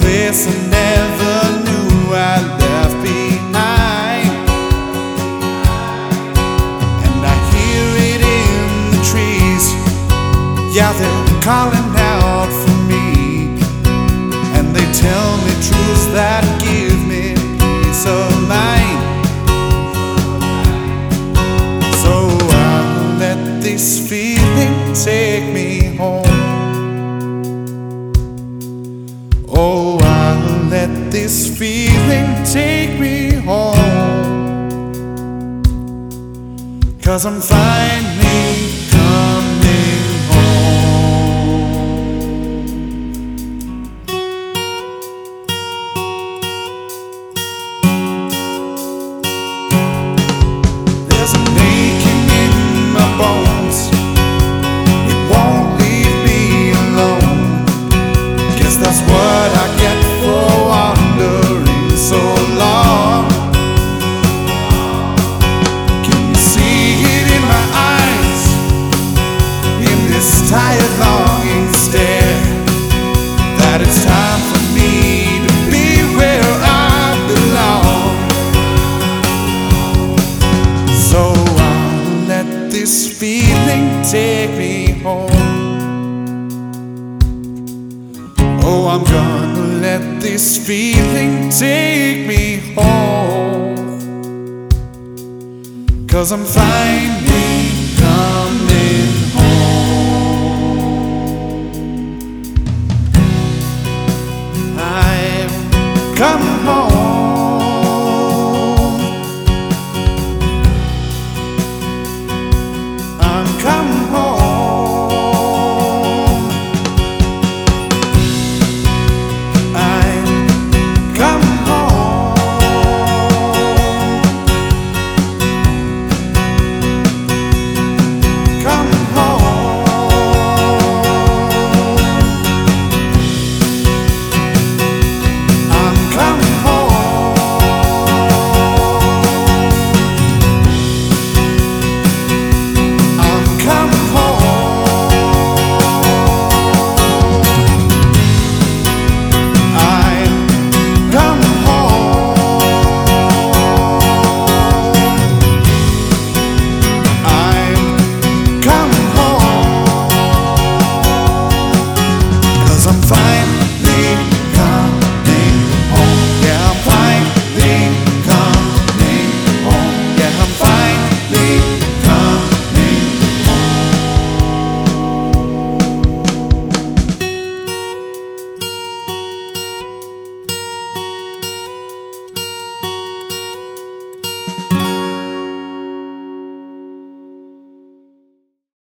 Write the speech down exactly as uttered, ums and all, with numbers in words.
place I never knew I left behind. And I hear it in the trees, yeah, they're calling out for me. And they tell me truths that give me peace of mind. So I'll let this feeling take me home. Oh, I'll let this feeling take me home, 'cause I'm finally coming home. There's an aching in my bones, it won't leave me alone. Guess that's what I get for wandering so long. Can you see it in my eyes, in this tired longing stare, that it's time for me to be where I belong? So I'll let this feeling take me home. Oh, I'm gonna let this feeling take me home, 'cause I'm finally coming home. I'm coming home.